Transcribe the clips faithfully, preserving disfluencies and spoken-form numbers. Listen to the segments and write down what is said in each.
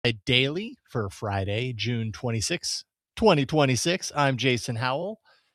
Daily for Friday, June twenty-sixth, twenty twenty-six. I'm Jason Howell.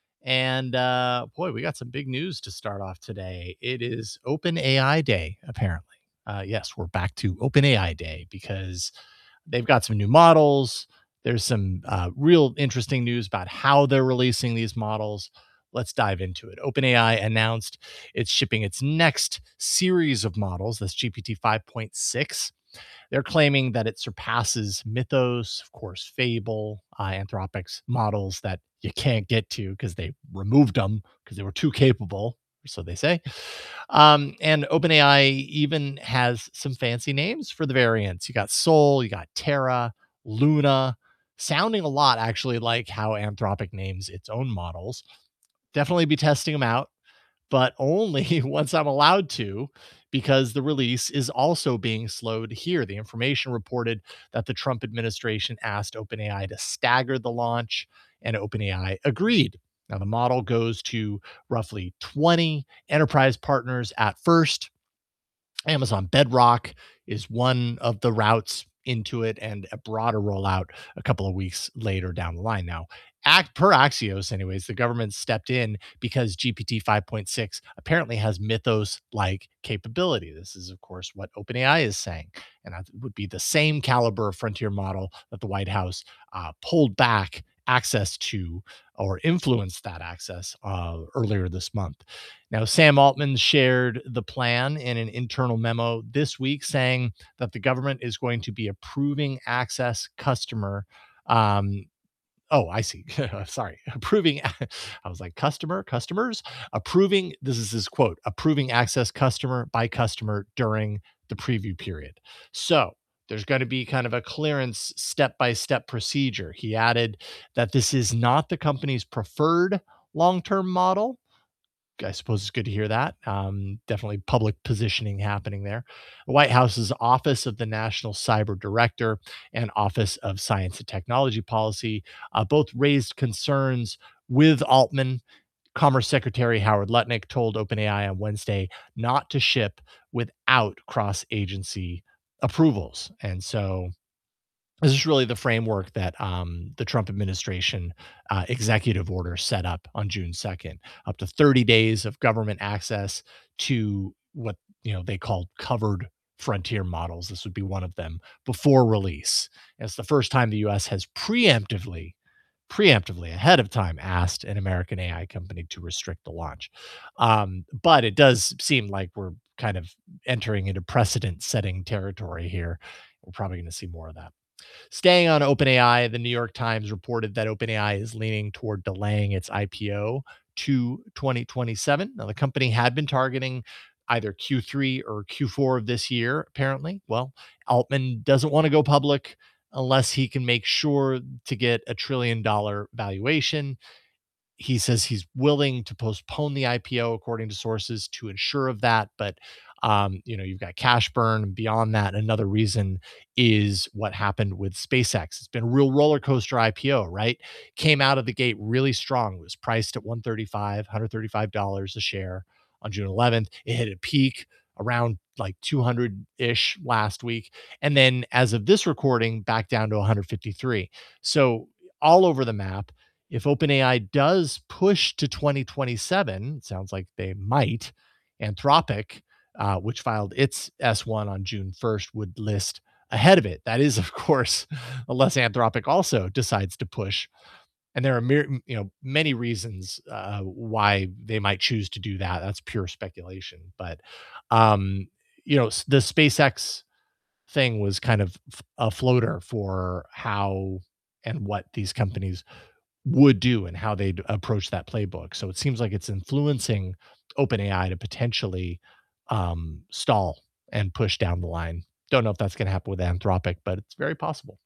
And uh, boy, we got some big news to start off today. It is OpenAI Day, apparently. Uh, yes, we're back to OpenAI Day because they've got some new models. There's some uh, real interesting news about how they're releasing these models. Let's dive into it. OpenAI announced it's shipping its next series of models, that's G P T five point six. They're claiming that it surpasses Mythos, of course, Fable, uh, Anthropic's models that you can't get to because they removed them because they were too capable, so they say. Um, and OpenAI even has some fancy names for the variants. You got Soul, you got Terra, Luna, sounding a lot actually like how Anthropic names its own models. Definitely be testing them out, but only once I'm allowed to, because the release is also being slowed here. The information reported that the Trump administration asked OpenAI to stagger the launch, and OpenAI agreed. Now, the model goes to roughly twenty enterprise partners at first. Amazon Bedrock is one of the routes into it, and a broader rollout a couple of weeks later down the line. Now, act per Axios, anyways, the government stepped in because G P T five point six apparently has Mythos like capability. This is, of course, what OpenAI is saying, and that would be the same caliber of frontier model that the White House uh, pulled back access to or influenced that access uh, earlier this month. Now, Sam Altman shared the plan in an internal memo this week saying that the government is going to be approving access customer. Um, oh, I see. Sorry. Approving. I was like, customer, customers, approving. This is his quote, approving access customer by customer during the preview period. So there's going to be kind of a clearance step by step procedure. He added that this is not the company's preferred long term model. I suppose it's good to hear that. Um, definitely public positioning happening there. The White House's Office of the National Cyber Director and Office of Science and Technology Policy uh, both raised concerns with Altman. Commerce Secretary Howard Lutnick told OpenAI on Wednesday not to ship without cross agency approvals. And so this is really the framework that um, the Trump administration uh, executive order set up on June second, up to thirty days of government access to what you know they called covered frontier models. This would be one of them before release. And it's the first time the U S has preemptively, preemptively ahead of time asked an American A I company to restrict the launch. Um, but it does seem like we're kind of entering into precedent-setting territory here. We're probably going to see more of that. Staying on OpenAI, the New York Times reported that OpenAI is leaning toward delaying its I P O to twenty twenty-seven. Now, the company had been targeting either Q three or Q four of this year, apparently. Well, Altman doesn't want to go public unless he can make sure to get a trillion dollar valuation. He says he's willing to postpone the I P O, according to sources, to ensure of that. But um, you know, you've got cash burn. And beyond that, another reason is what happened with SpaceX. It's been a real roller coaster I P O, right? Came out of the gate really strong. It was priced at one thirty-five, one thirty-five dollars a share on June eleventh. It hit a peak around like two hundred ish last week. And then as of this recording, back down to one fifty-three. So all over the map. If OpenAI does push to twenty twenty-seven, it sounds like they might, Anthropic, uh, which filed its S one on June first, would list ahead of it. That is, of course, unless Anthropic also decides to push. And there are mir- you know many reasons uh, why they might choose to do that. That's pure speculation. But um, you know, s- the SpaceX thing was kind of f- a floater for how and what these companies would do and how they'd approach that playbook. So it seems like it's influencing OpenAI to potentially um, stall and push down the line. Don't know if that's going to happen with Anthropic, but it's very possible.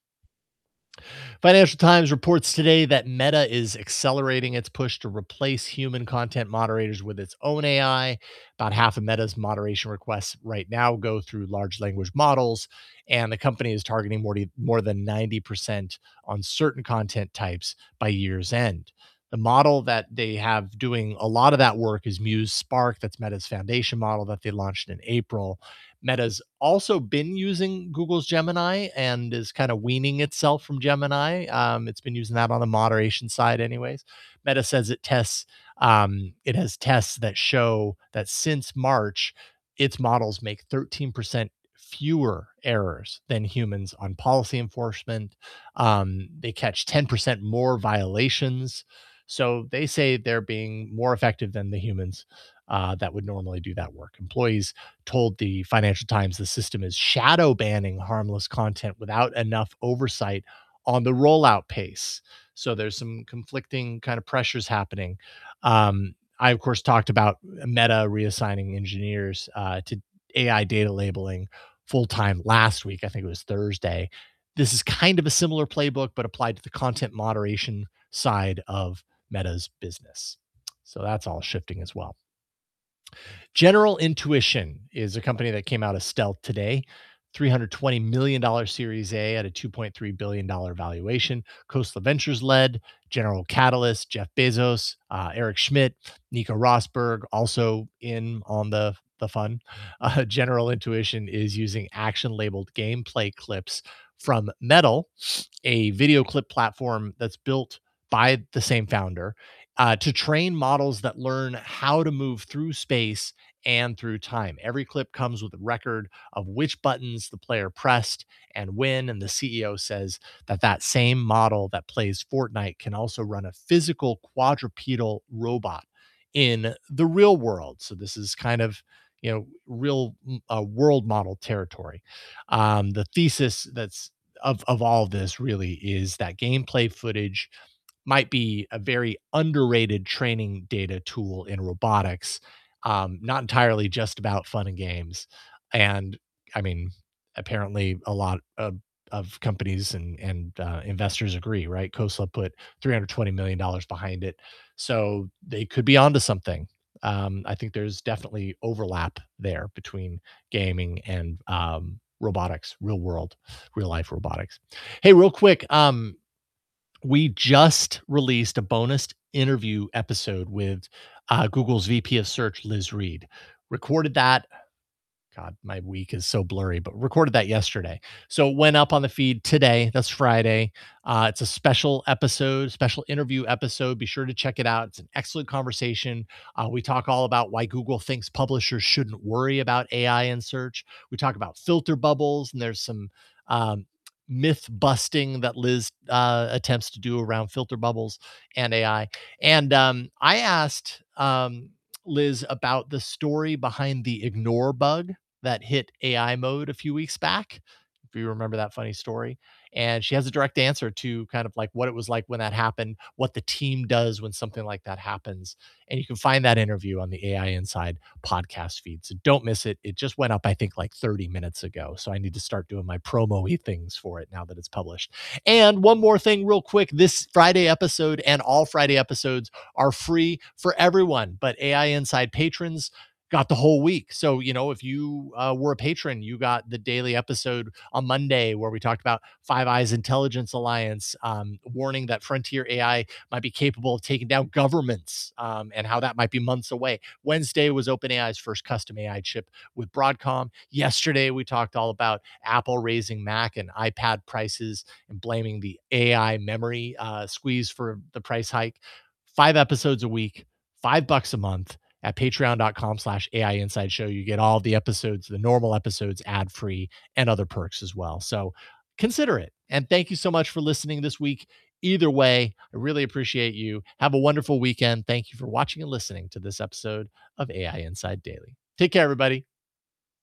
Financial Times reports today that Meta is accelerating its push to replace human content moderators with its own A I. About half of Meta's moderation requests right now go through large language models, and the company is targeting more, more than ninety percent on certain content types by year's end. The model that they have doing a lot of that work is Muse Spark. That's Meta's foundation model that they launched in April. Meta's also been using Google's Gemini and is kind of weaning itself from Gemini. Um, it's been using that on the moderation side, anyways. Meta says it tests, um, it has tests that show that since March, its models make thirteen percent fewer errors than humans on policy enforcement. Um, they catch ten percent more violations. So they say they're being more effective than the humans uh, that would normally do that work. Employees told the Financial Times the system is shadow banning harmless content without enough oversight on the rollout pace. So there's some conflicting kind of pressures happening. Um, I, of course, talked about Meta reassigning engineers uh, to A I data labeling full time last week. I think it was Thursday. This is kind of a similar playbook, but applied to the content moderation side of Meta's business. So that's all shifting as well. General Intuition is a company that came out of stealth today. three hundred twenty million dollars Series A at a two point three billion dollars valuation. Khosla Ventures led, General Catalyst, Jeff Bezos, uh, Eric Schmidt, Nico Rosberg also in on the, the fun. Uh, General Intuition is using action labeled gameplay clips from Metal, a video clip platform that's built by the same founder, uh, to train models that learn how to move through space and through time. Every clip comes with a record of which buttons the player pressed and when. And the C E O says that that same model that plays Fortnite can also run a physical quadrupedal robot in the real world. So this is kind of, you know, real uh, world model territory. Um, the thesis that's of of all of this really is that gameplay footage might be a very underrated training data tool in robotics, um, not entirely just about fun and games. And I mean, apparently a lot of, of companies and, and uh, investors agree, right? Khosla put three hundred twenty million dollars behind it. So they could be onto something. Um, I think there's definitely overlap there between gaming and um, robotics, real world, real life robotics. Hey, real quick, um, we just released a bonus interview episode with uh, Google's V P of Search, Liz Reed. Recorded that. God, my week is so blurry, but recorded that yesterday. So it went up on the feed today. That's Friday. Uh, it's a special episode, special interview episode. Be sure to check it out. It's an excellent conversation. Uh, we talk all about why Google thinks publishers shouldn't worry about A I in search. We talk about filter bubbles, and there's some um, myth busting that Liz uh, attempts to do around filter bubbles and A I. And um, I asked um, Liz about the story behind the ignore bug that hit A I mode a few weeks back. If you remember that funny story. And she has a direct answer to kind of like what it was like when that happened, what the team does when something like that happens. And you can find that interview on the A I Inside podcast feed. So don't miss it. It just went up, I think, like thirty minutes ago. So I need to start doing my promo y things for it now that it's published. And one more thing, real quick, this Friday episode and all Friday episodes are free for everyone, but A I Inside patrons got the whole week. So, you know, if you uh, were a patron, you got the daily episode on Monday where we talked about Five Eyes Intelligence Alliance, um, warning that frontier A I might be capable of taking down governments, um, and how that might be months away. Wednesday was OpenAI's first custom A I chip with Broadcom. Yesterday, we talked all about Apple raising Mac and iPad prices and blaming the A I memory uh, squeeze for the price hike. Five episodes a week, five bucks a month at patreon.com slash AI Inside Show. You get all the episodes, the normal episodes, ad free, and other perks as well. So consider it. And thank you so much for listening this week. Either way, I really appreciate you. Have a wonderful weekend. Thank you for watching and listening to this episode of A I Inside Daily. Take care, everybody.